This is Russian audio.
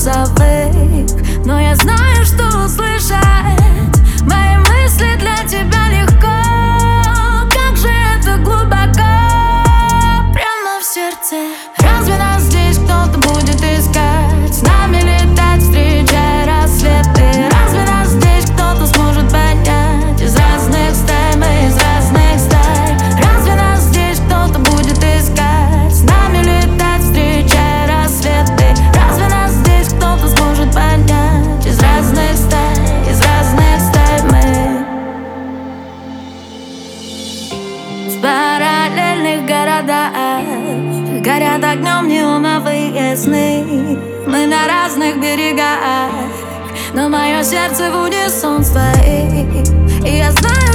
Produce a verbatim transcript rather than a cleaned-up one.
голосовых, но я знаю, что услышать мои мысли для тебя легко. Как же это глубоко, прямо в сердце. Разве нас здесь кто-то будет искать, с нами летать, встречая рассветы? Разве нас здесь кто-то сможет поднять из разных стай, мы из разных стай? Разве нас здесь кто-то будет искать, с нами летать, встречая рассветы? Разве нас здесь кто-то сможет поднять из разных стай, из разных стай мы? В параллельных городах горят огнем неоновые сны. Мы на разных берегах, но мое сердце в унисон стоит. И я знаю,